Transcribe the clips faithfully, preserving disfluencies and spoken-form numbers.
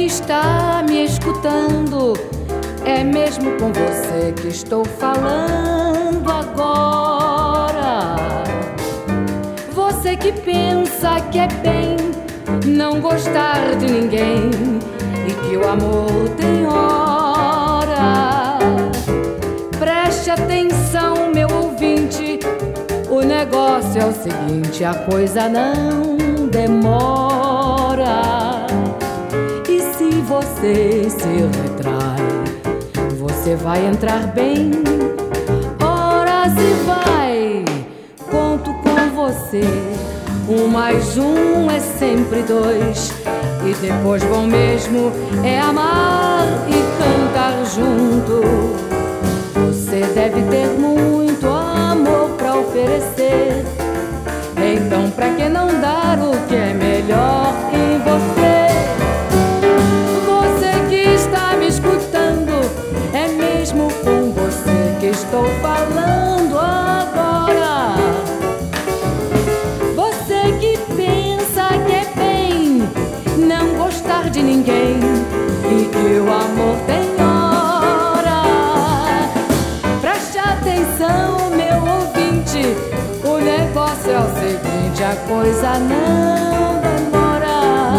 que está me escutando, é mesmo com você que estou falando agora. Você que pensa que é bem não gostar de ninguém e que o amor tem hora. Preste atenção, meu ouvinte, o negócio é o seguinte: a coisa não demora. E se você se retrai, você vai entrar bem. Ora se vai, conto com você. Um mais um é sempre dois, e depois bom mesmo é amar e cantar junto. Você deve ter muito amor pra oferecer, então pra que não dar o que é melhor em você? Você que está me escutando, é mesmo com você que estou falando agora. Você que pensa que é bem não gostar de ninguém e que o amor tem hora. Preste atenção, meu ouvinte, o negócio é o seguinte: a coisa não demora.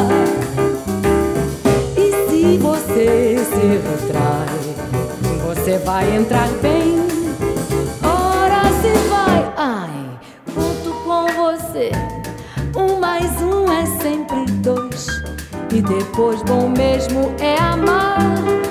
E se você se retrai, você vai entrar bem. Ora se vai, ai, conto com você. Um mais um é sempre dois, e depois bom mesmo é amar